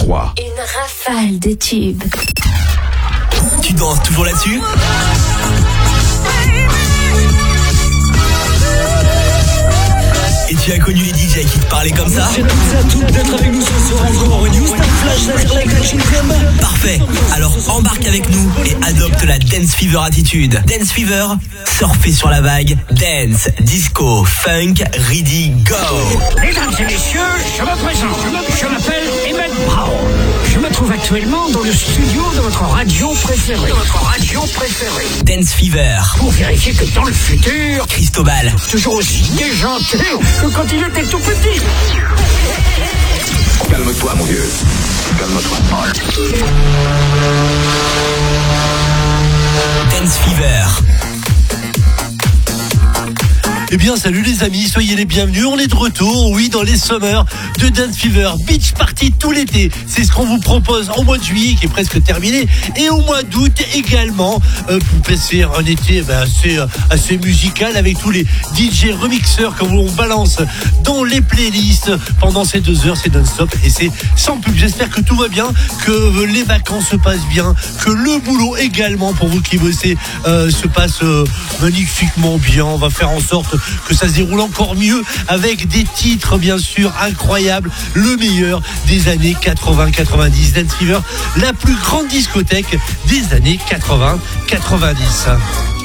3. Une rafale de tubes. Tu danses toujours là-dessus ? Et tu as connu les DJ qui te parlaient comme ça ? Merci à toutes d'être avec nous ce soir encore. New Star Flash Laser Like Action Cam. Parfait. Alors embarque avec nous et adopte la Dance Fever attitude. Dance Fever, surfer sur la vague. Dance, disco, funk, ready, go. Mesdames et messieurs, je me présente. Je m'appelle Emmett Brown. Je me trouve actuellement dans le studio de votre radio préférée. Dance Fever. Pour vérifier que dans le futur, Cristobal. toujours aussi déjanté que quand il était tout petit. Calme-toi, mon vieux. Calme-toi. Dance Fever. Eh bien, salut les amis, soyez les bienvenus. On est de retour, oui, dans les summers de Dance Fever. Beach Party tout l'été. C'est ce qu'on vous propose au mois de juillet, qui est presque terminé, et au mois d'août également, pour passer un été assez musical avec tous les DJ remixeurs que l'on balance dans les playlists pendant ces 2 heures. C'est non-stop et c'est sans pub. J'espère que tout va bien, que les vacances se passent bien, que le boulot également pour vous qui bossez se passe magnifiquement bien. On va faire en sorte que ça se déroule encore mieux avec des titres bien sûr incroyables, le meilleur des années 80-90. Dance Fever, la plus grande discothèque des années 80-90.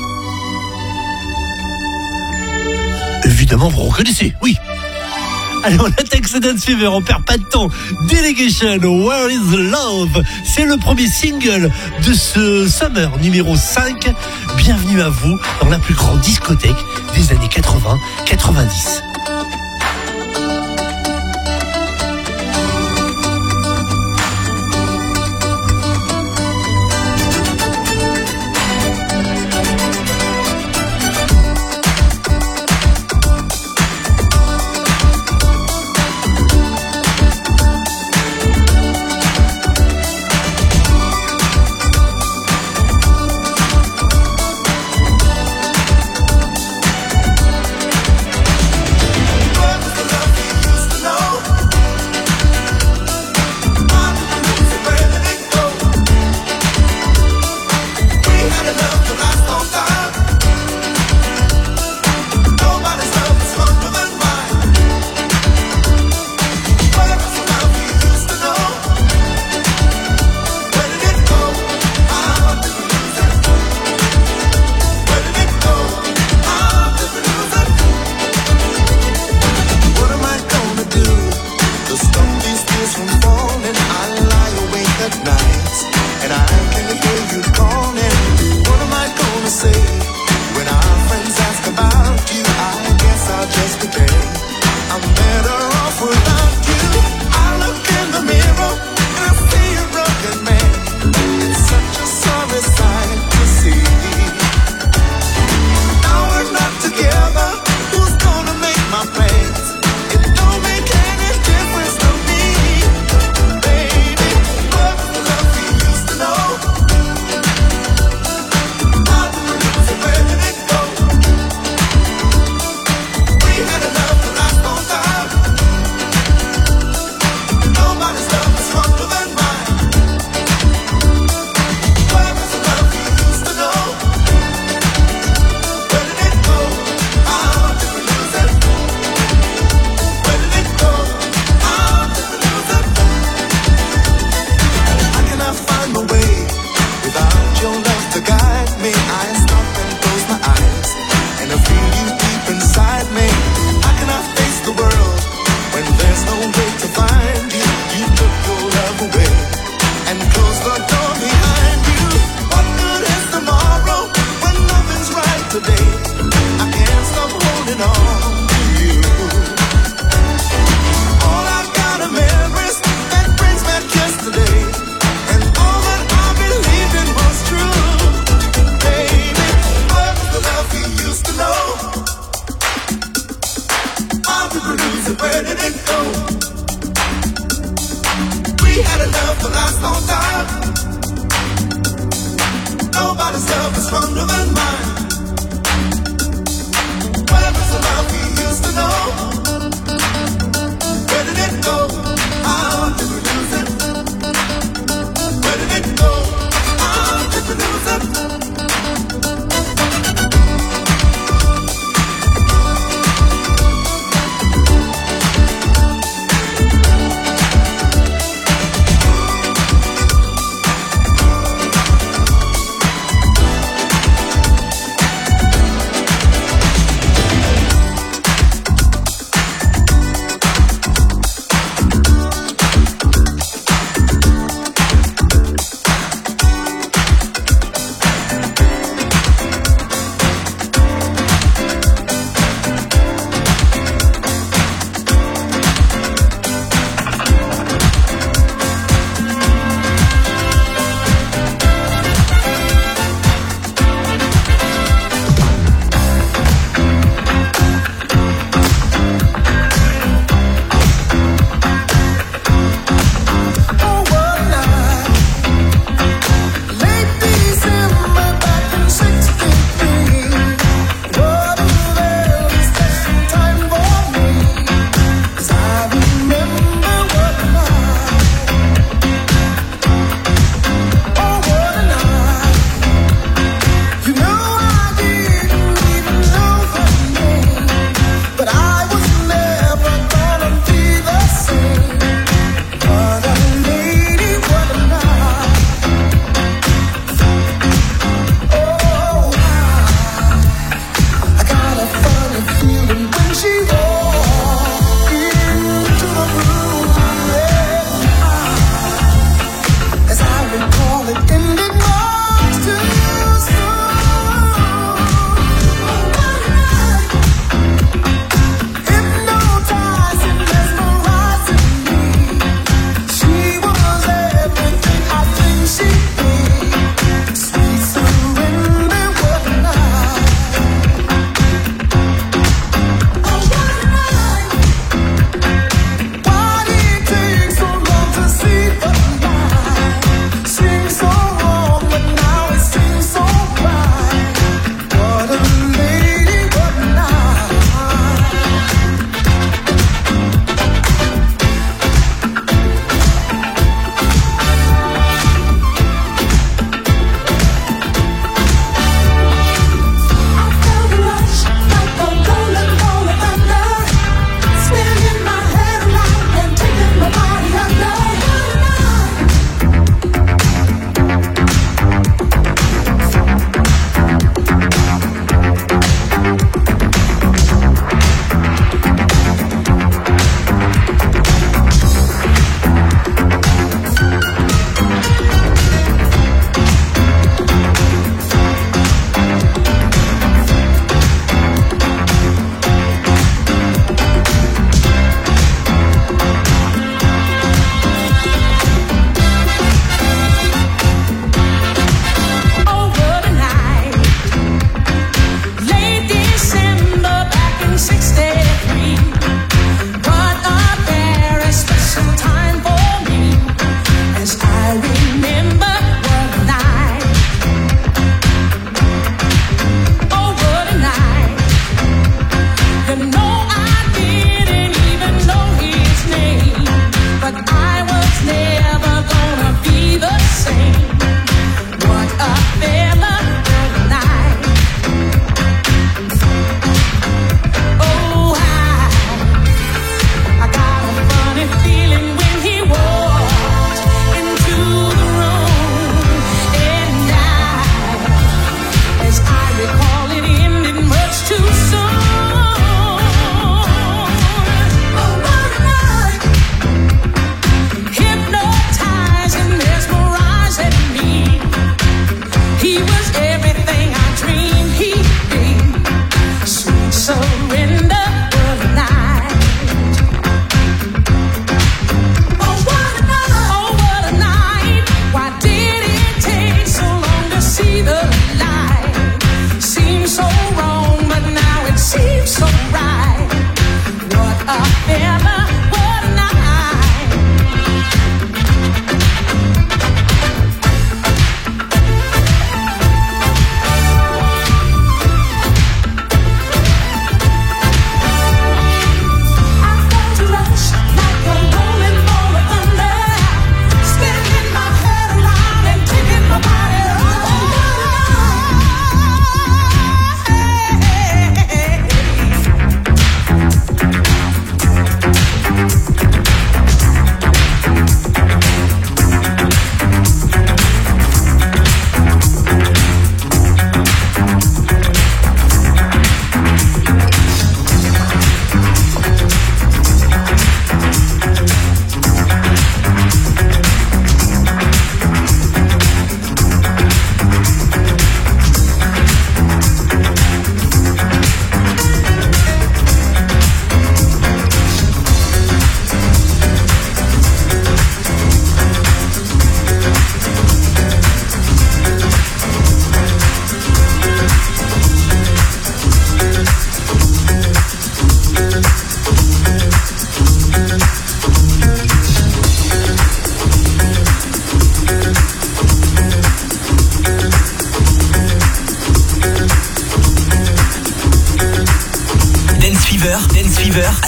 Évidemment vous reconnaissez, oui. Allez, on attaque ce Dance Fever, on perd pas de temps. Delegation, Where is the Love? C'est le premier single de ce Summer numéro 5. Bienvenue à vous dans la plus grande discothèque des années 80-90.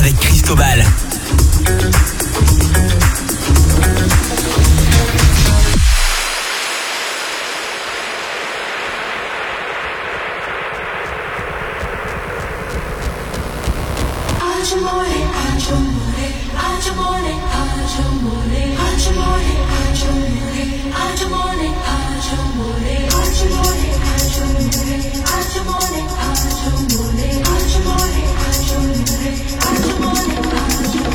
avec Cristobal. Come on.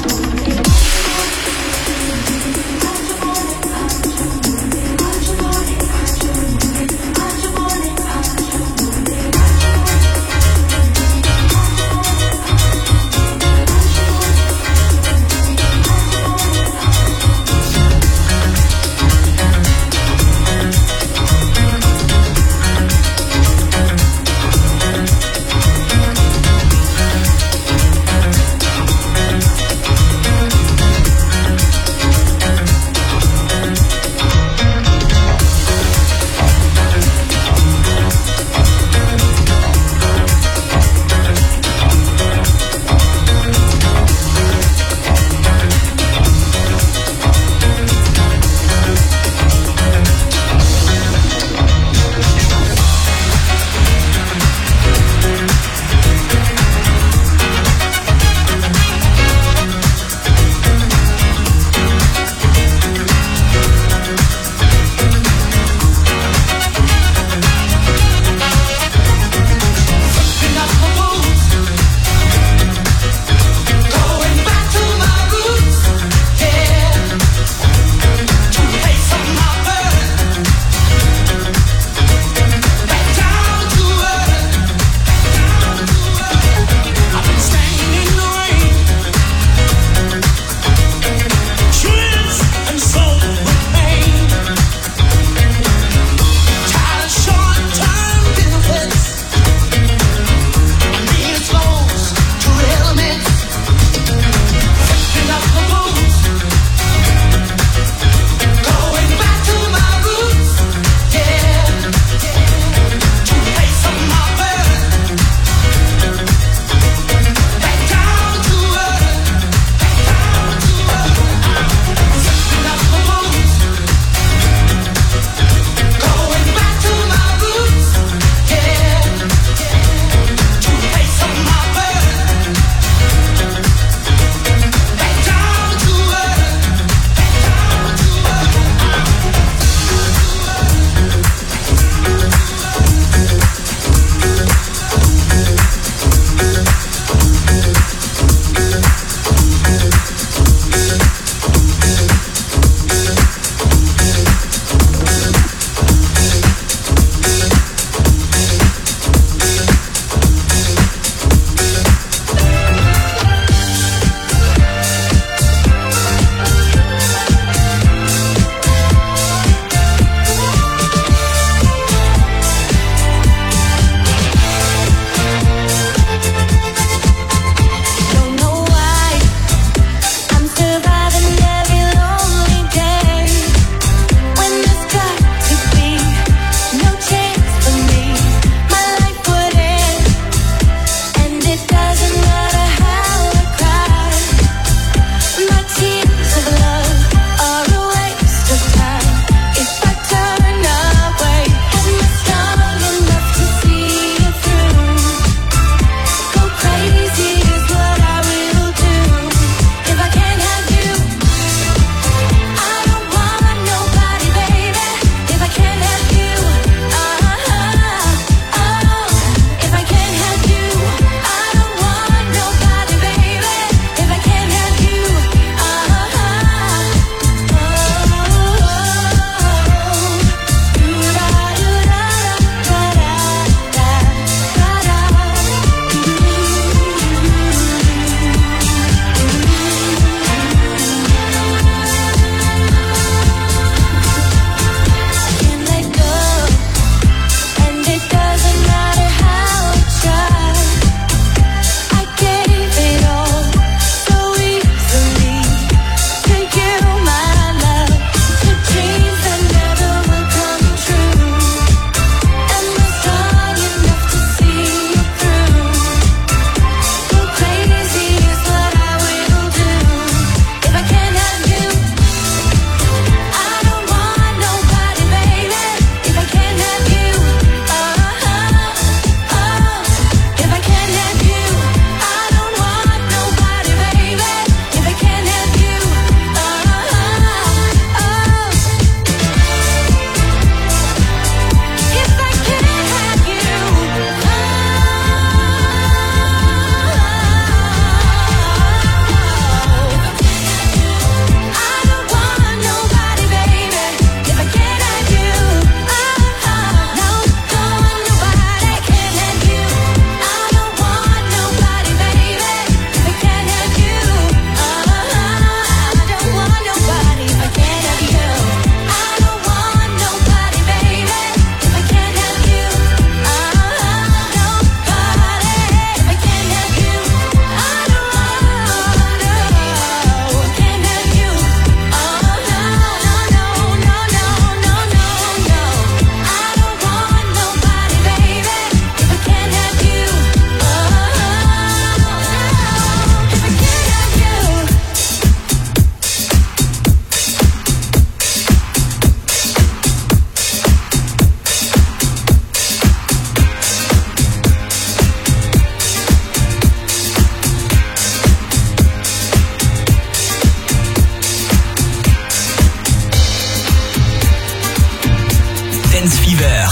Fever.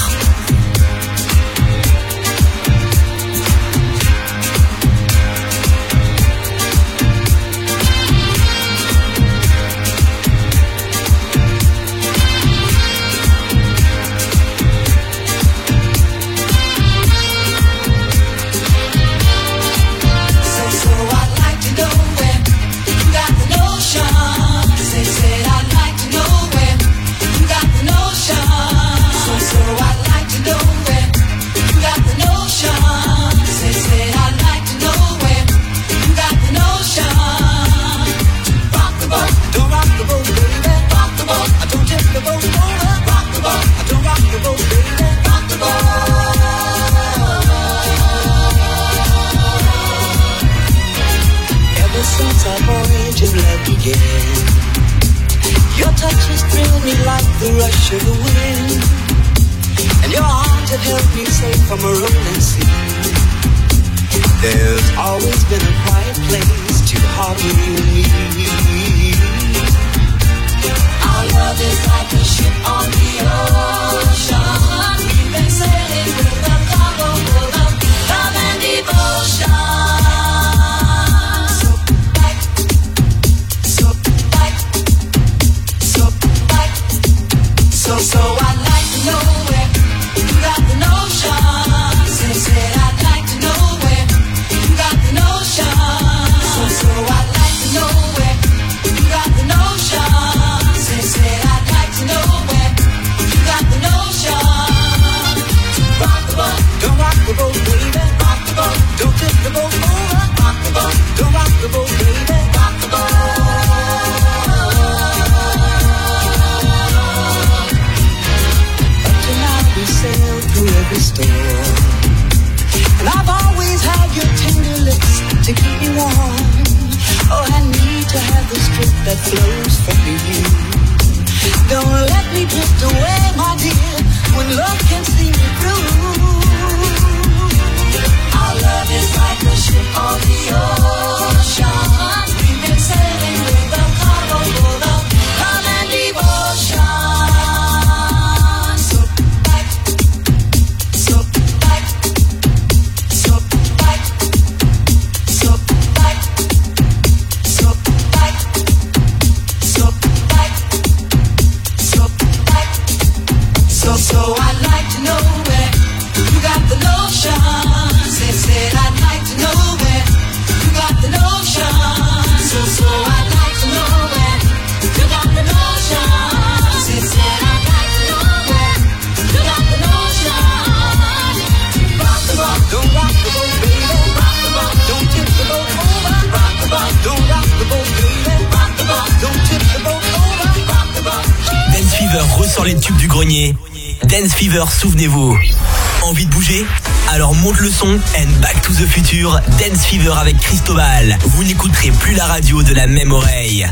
Ressort les tubes du grenier. Dance Fever, souvenez-vous. Envie de bouger? Alors monte le son and back to the future. Dance Fever avec Cristobal. Vous n'écouterez plus la radio de la même oreille.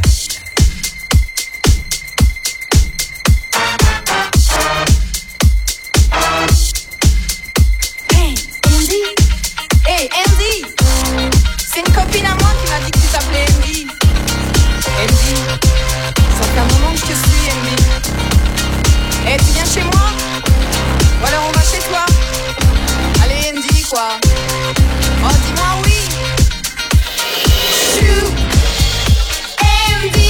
Hey Andy, c'est une copine à moi qui m'a dit que tu t'appelais Andy. Andy, ça fait un moment que je te suis, Andy. Eh, tu viens chez moi? Ou alors on va chez toi? Allez Andy, quoi. Oh, dis-moi oui. Chou, Andy.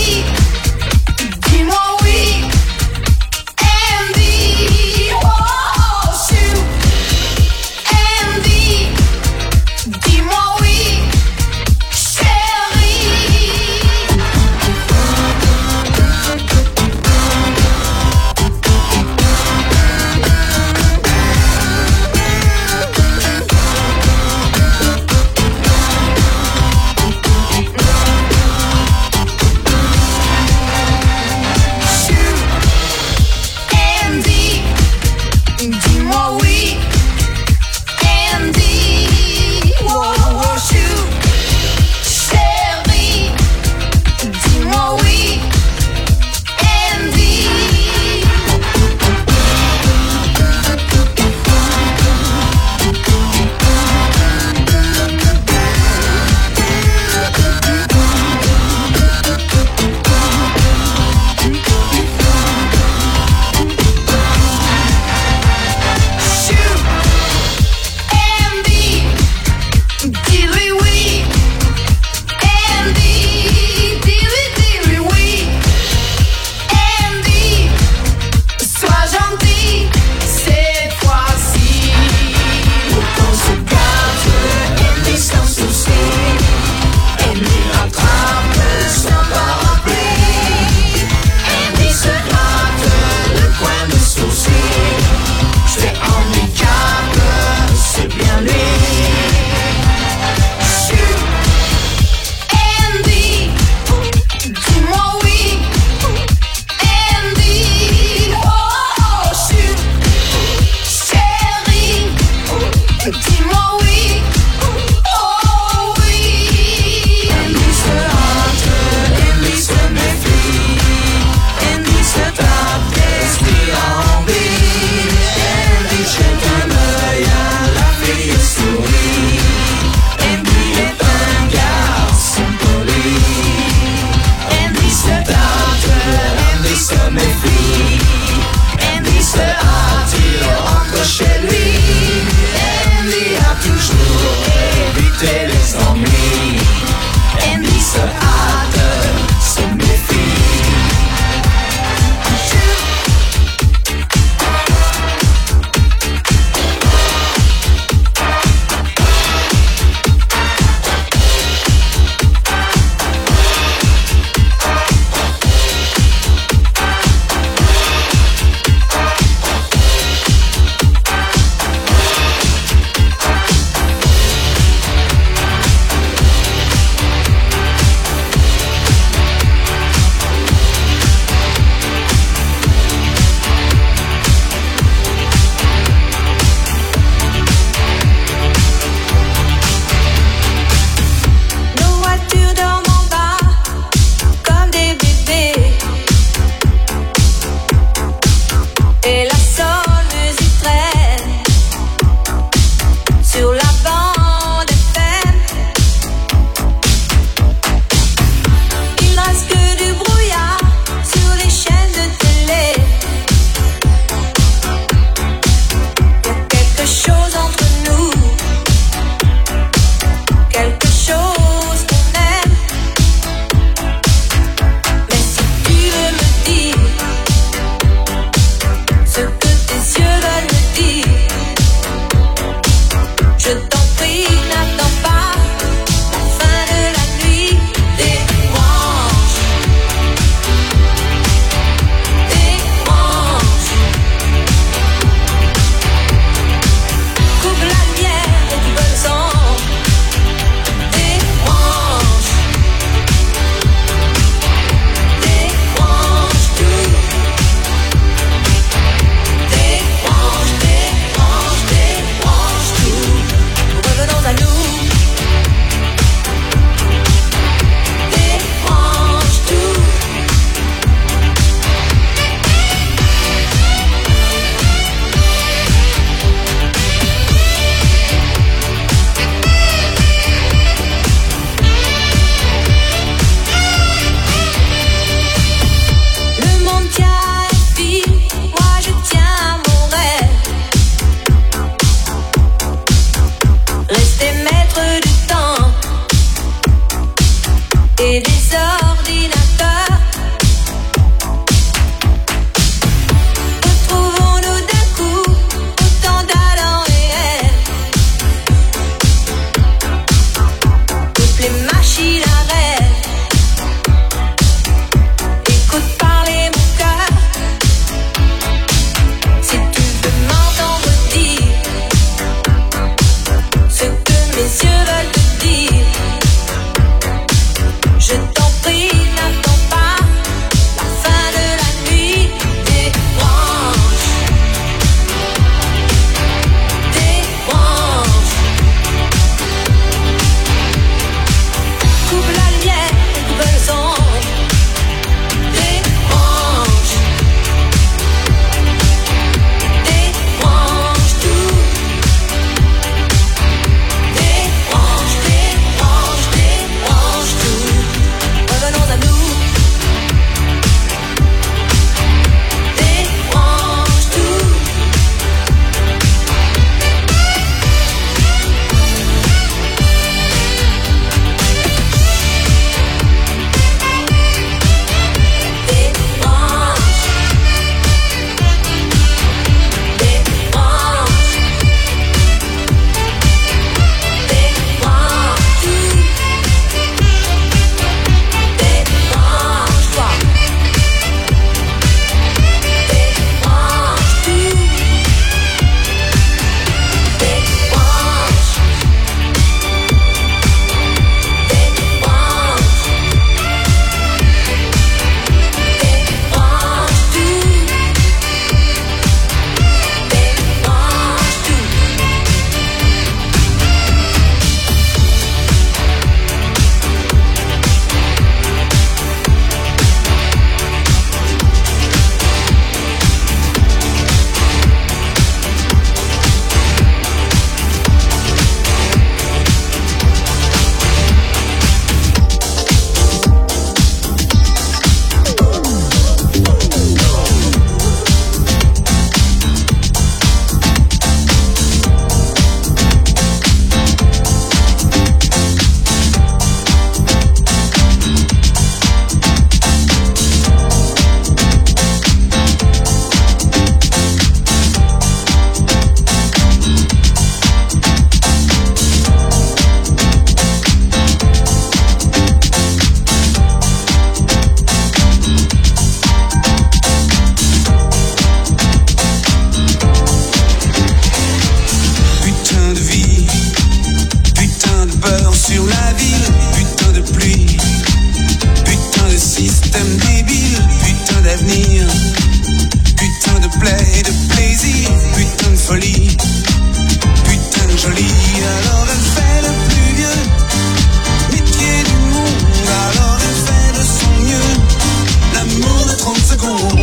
système débile, putain d'avenir, putain de plaie, de plaisir, putain de folie, putain de jolie. Alors elle fait le plus vieux métier du monde, alors elle fait de son mieux l'amour de 30 secondes.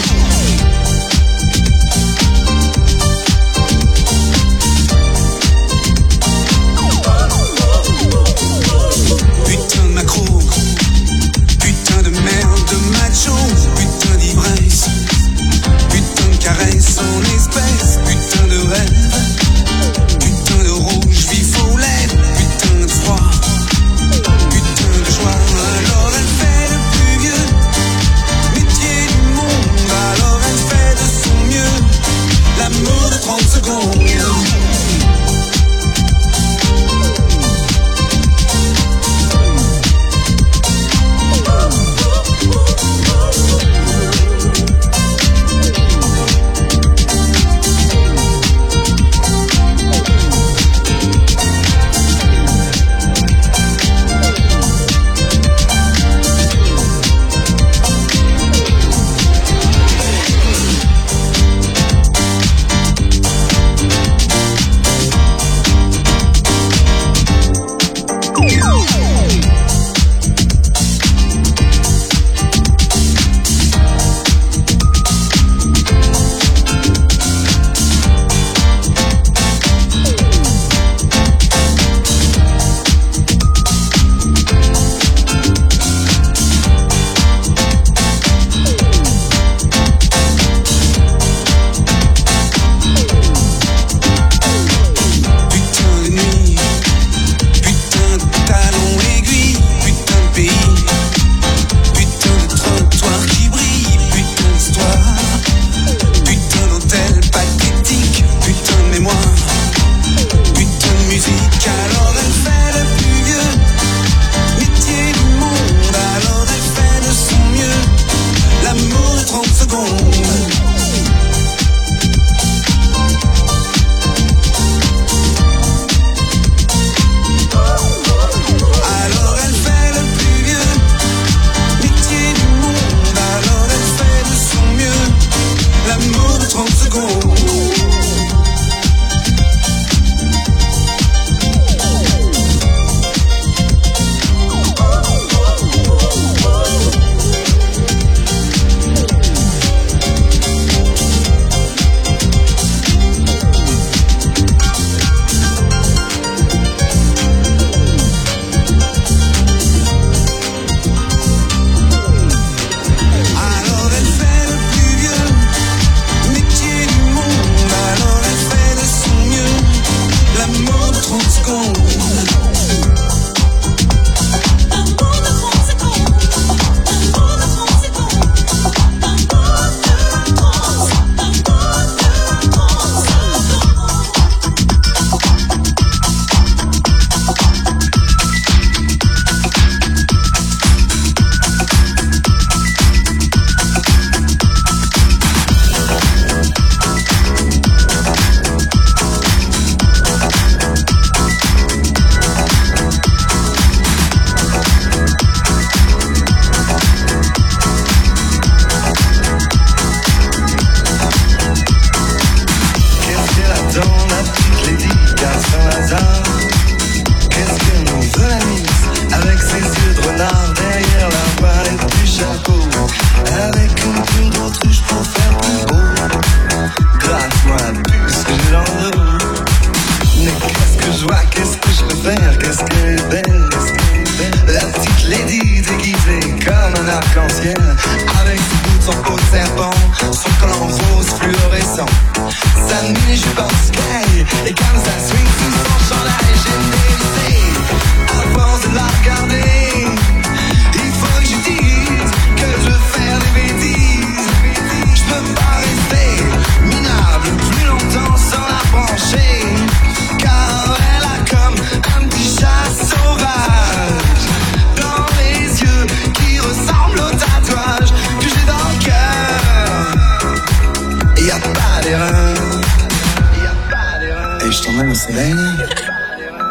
Putain de macro, putain de merde, de macho, putain d'ivresse, putain de caresse en espèces, putain de rêve, putain de rouge vif aux lèvres, putain de froid, putain de joie. Alors elle fait le plus vieux métier du monde, alors elle fait de son mieux l'amour de 30 secondes.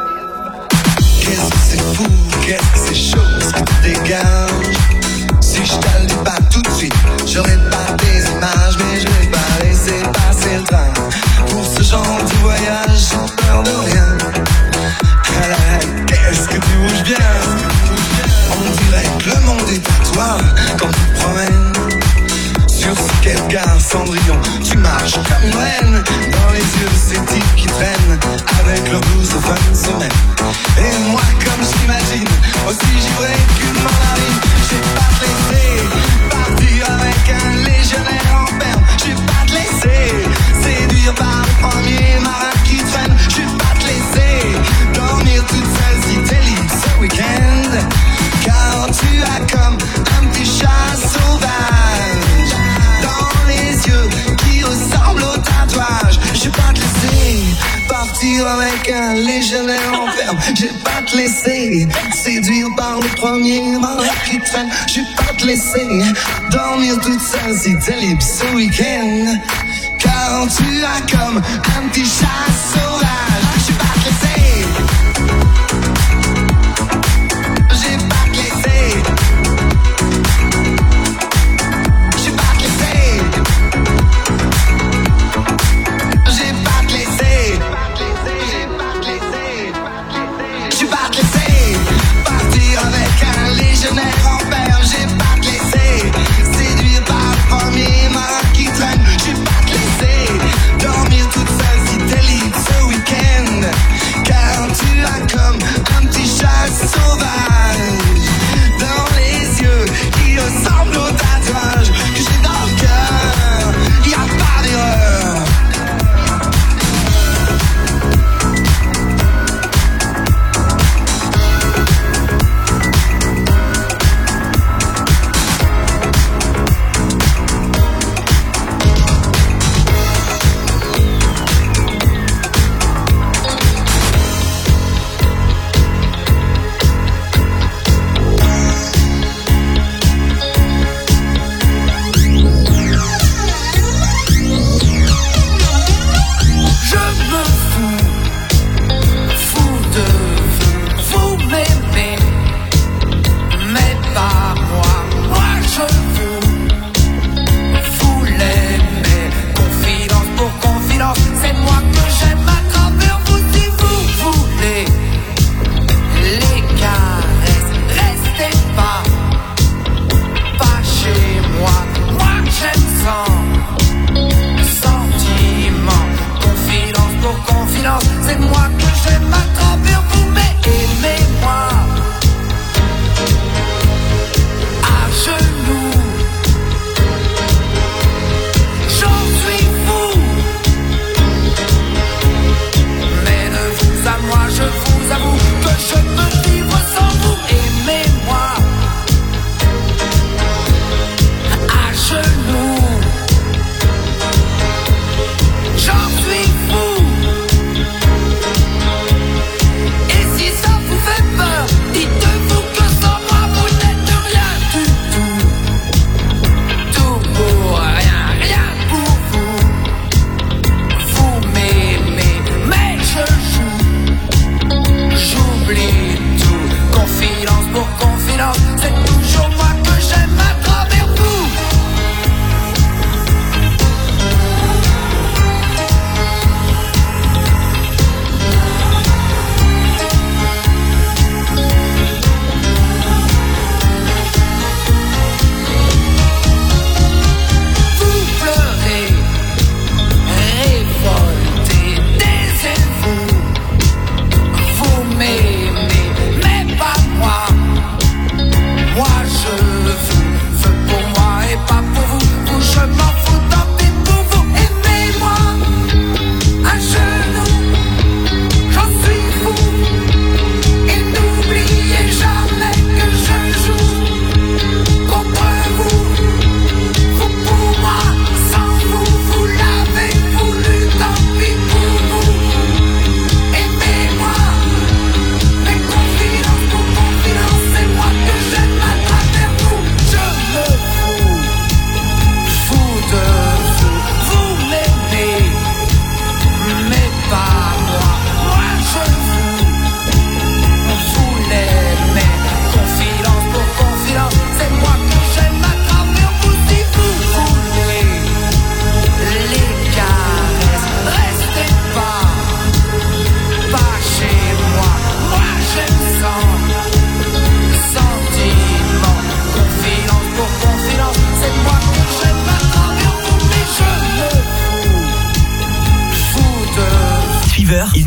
Qu'est-ce que c'est fou, qu'est-ce que c'est chaud, ce qui te dégage. Si je quand tu te promènes sur ce quai de gare Cendrillon, tu marches comme une reine. Dans les yeux ces types qui traînent avec leur blouse de fin de semaine. Et moi comme j'imagine, aussi givré qu'une mandarine. Je vais pas te laisser partir avec un légionnaire en perme. Je vais pas te laisser séduire par le premier marin qui traîne. Je vais pas te laisser dormir toute seule si t'es libre ce week-end. Car tu as comme un petit chat sauvage dans les yeux qui ressemblent au tatouage. Je vais pas te laisser partir avec un légionnaire en ferme. Je vais pas te laisser séduire par le premier marin qui traîne. Je vais pas te laisser dormir toute seule si t'es libre ce week-end. Car tu as comme un petit chat sauvage. Je vais pas te laisser. Je vais pas te laisser. Je vais pas te laisser. Je vais pas te laisser. Je vais pas te laisser partir avec un légionnaire en perme. Je vais pas te laisser séduire par le premier marin qui traîne. Je vais pas te laisser dormir toute seule si t'es libre ce week-end. Car tu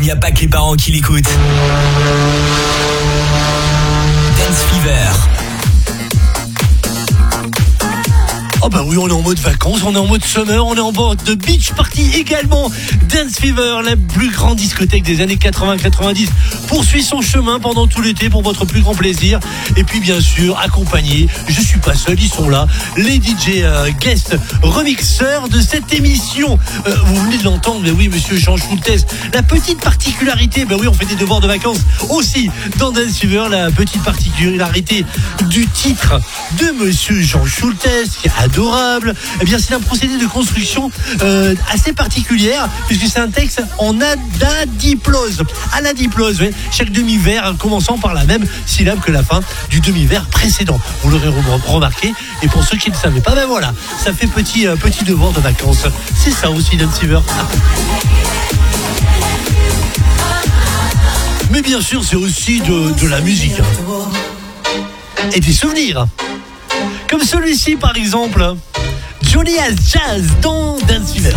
n'y a pas que les parents qui l'écoutent. Dance Fever. Oh bah oui, on est en mode vacances, on est en mode summer, on est en mode de beach party également. Dance Fever, la plus grande discothèque des années 80-90, poursuit son chemin pendant tout l'été pour votre plus grand plaisir. Et puis bien sûr, accompagné, je suis pas seul, ils sont là, les DJ guest remixeurs de cette émission. Vous venez de l'entendre, mais oui, monsieur Jean Schultes. La petite particularité, bah oui, on fait des devoirs de vacances aussi dans Dance Fever. La petite particularité du titre de monsieur Jean Schultes, qui est adorable, eh bien c'est un procédé de construction assez particulière, puisque c'est un texte en anadiplose. Anadiplose, oui. Chaque demi-vers commençant par la même syllabe que la fin du demi-vers précédent. Vous l'aurez remarqué, et pour ceux qui ne le savaient pas, ben voilà, ça fait petit devoir de vacances. C'est ça aussi, Dance Fever. Mais bien sûr, c'est aussi de la musique. Et des souvenirs. Comme celui-ci, par exemple. Johnny as Jazz dans Dance Fever.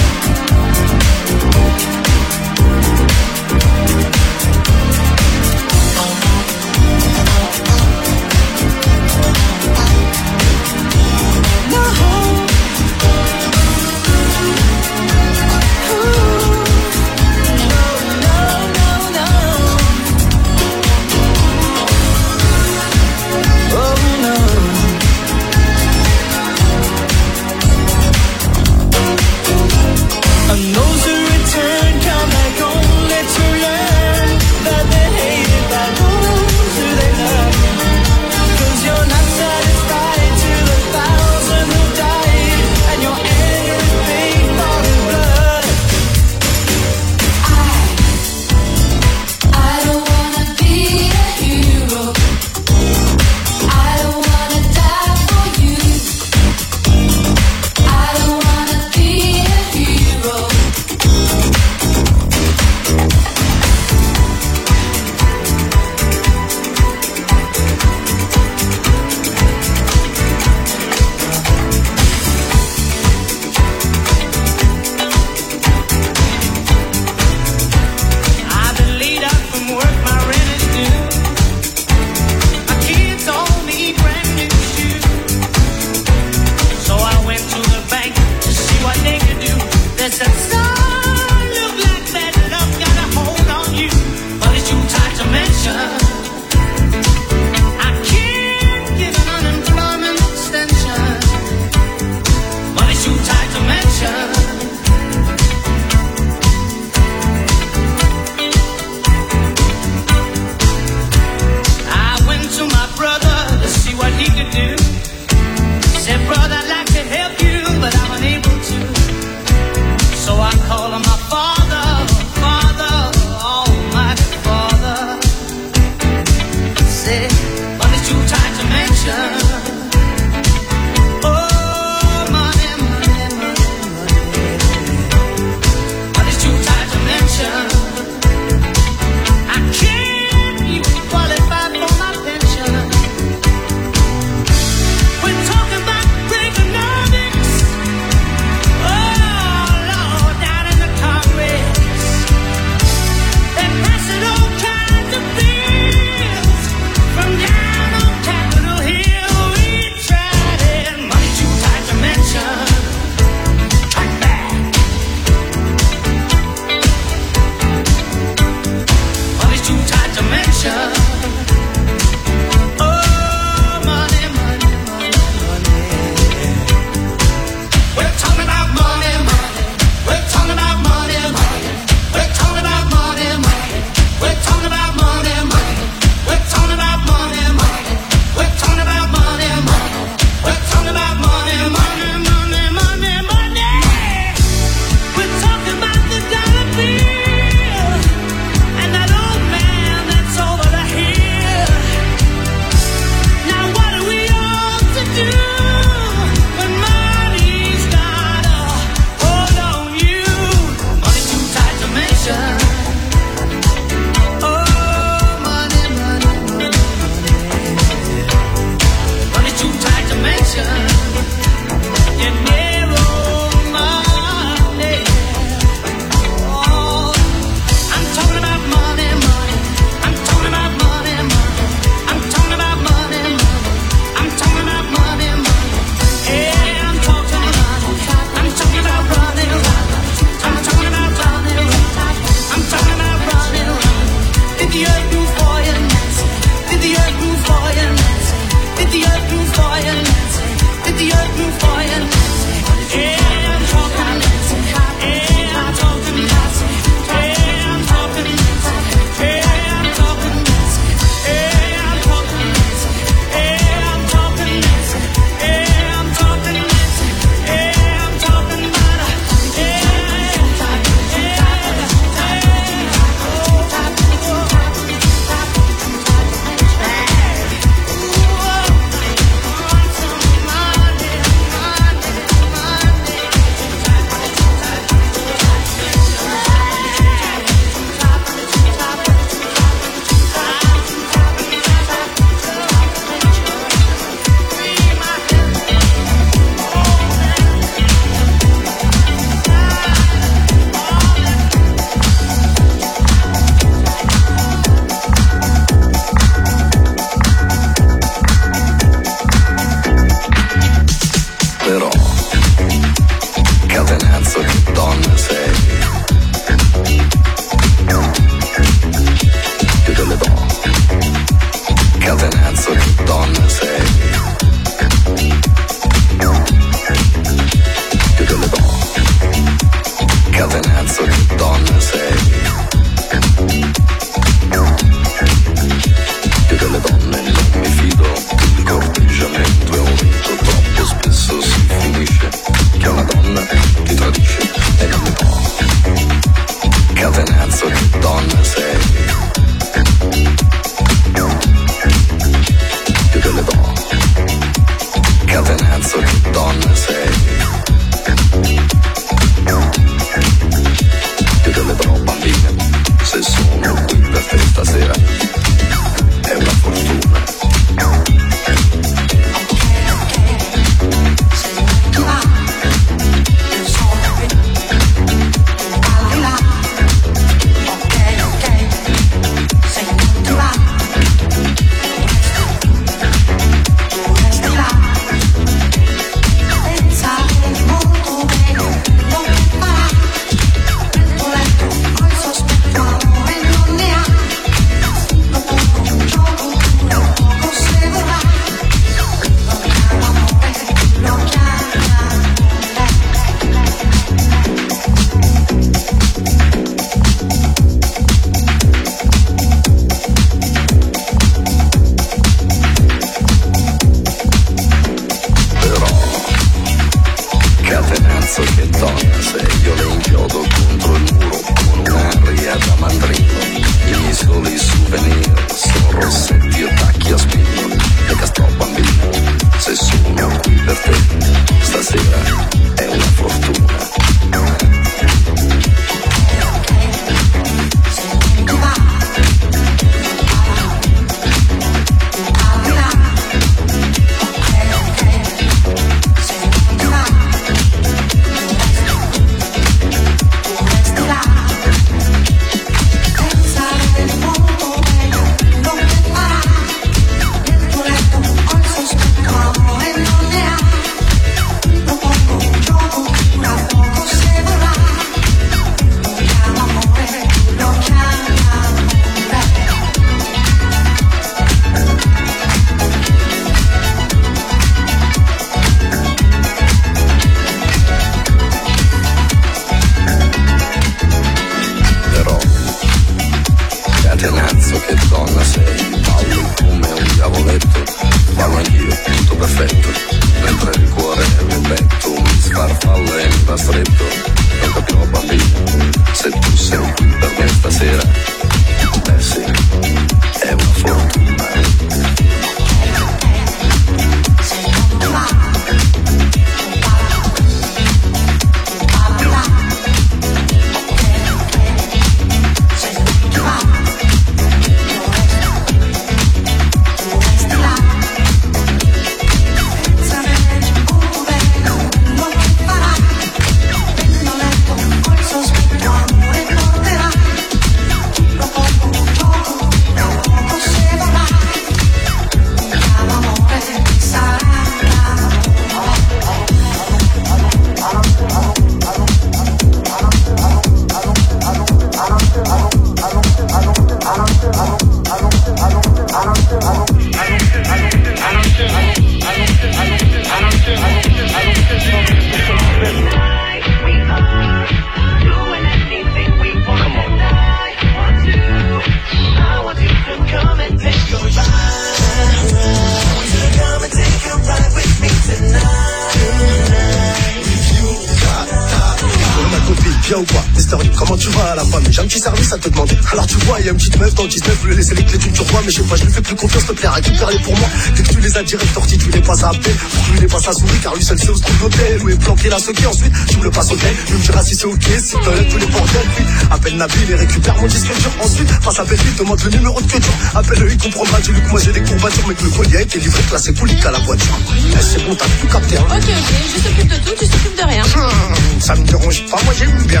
bien ou quoi? Mister D, comment tu vas à la femme? J'ai un petit service à te demander. Alors tu vois, y'a une petite meuf dans le 19, lui laisser les clés d'une turquoise, mais je sais pas, je lui fais plus confiance, s'il te plaît, récupère-les pour moi. Dès que tu les as direct sortis, tu les passes à appel. Lui, il est pas sa souris, car lui seul sait où se trouve l'hôtel. Où est planqué la soquée, ensuite, tu me le passes au tel. Lui me dira si c'est ok, si t'enlèves tous les bordels. Puis, appelle Nabil et récupère mon disque dur. Ensuite, face à Belville, demande le numéro de que dur. Appelle-le, il comprendra, dis-lui que moi j'ai des courbatures, mais que le collier a été livré, classé poulique à la voiture. Eh, c'est bon, t'as tout capté, hein. Ok, je s'occupe de tout, tu s'occupes de rien. Ça me dérange pas, moi j'aime bien.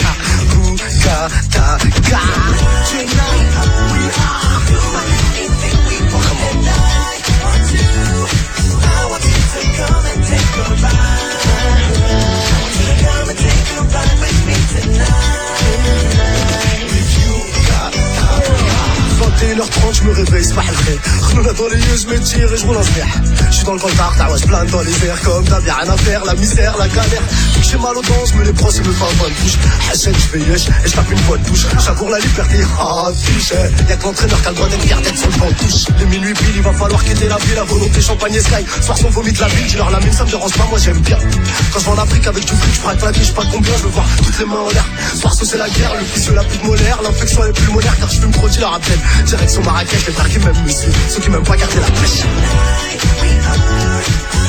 h 30 je me réveille, c'est pas le vrai. Renouna dans les yeux, je me tire et je roule un smer. Je suis dans le coltard, ta je plane dans les airs. Comme t'as bien rien à faire, la misère, la galère. J'ai mal aux dents, je me les brosse et me fais un bonne bouche. Hachette, je fais yesh et je tape une bonne touche. J'avoue la liberté, touche. Y'a que l'entraîneur qui a le droit d'être gardé sur le banc de touche. Les minuit pile, il va falloir quitter la ville. La volonté, champagne et sky. Soir son vomit de la ville, dis-leur la mine, ça me dérange pas, moi j'aime bien. Quand je vais en Afrique avec du fric, je praque la vie, je sais pas combien, je veux voir toutes les mains en l'air. Soir c'est la guerre, le fils de la pute molaire. L'infection elle est pulmonaire car je fume trop, la rappelle. Direction Marrakech, les frères qui m'aiment me suivent, ceux qui m'aiment pas garder la pêche.